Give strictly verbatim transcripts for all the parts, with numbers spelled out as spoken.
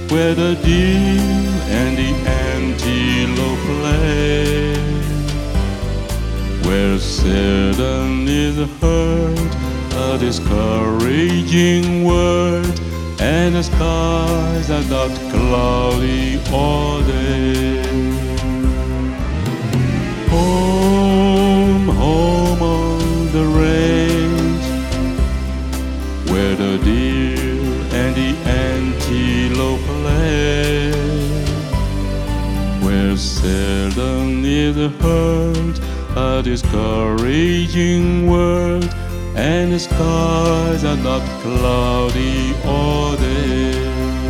where the deer and the antelope play, where seldom is heard a discouraging word, and the skies are not cloudy all day. Home, home on the range, where the deer and the antelope play, where seldom is heard a discouraging word, and the skies are not cloudy all day.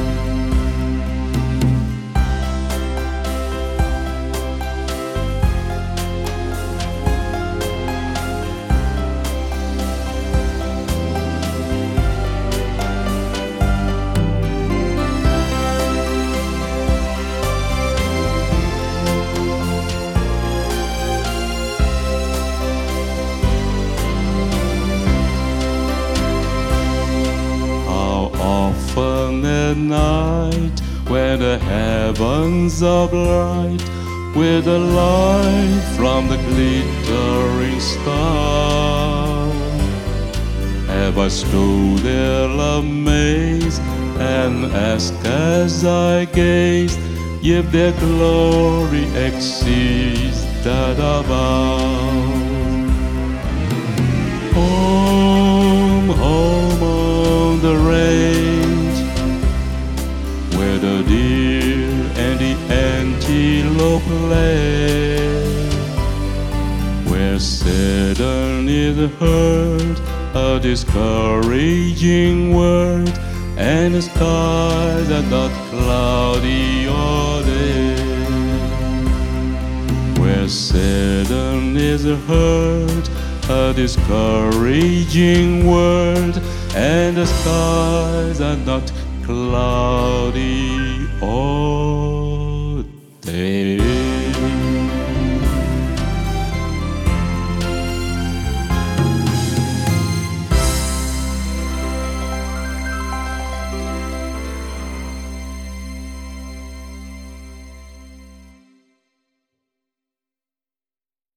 Often at night, when the heavens are bright with the light from the glittering star, have I stood there amazed and asked as I gazed if their glory exceeds that above. Home, home on the range, where the deer and the antelope play, where seldom is heard a discouraging word, and the skies are not cloudy all day, where seldom is heard a discouraging word, and the skies are not cloudy all day.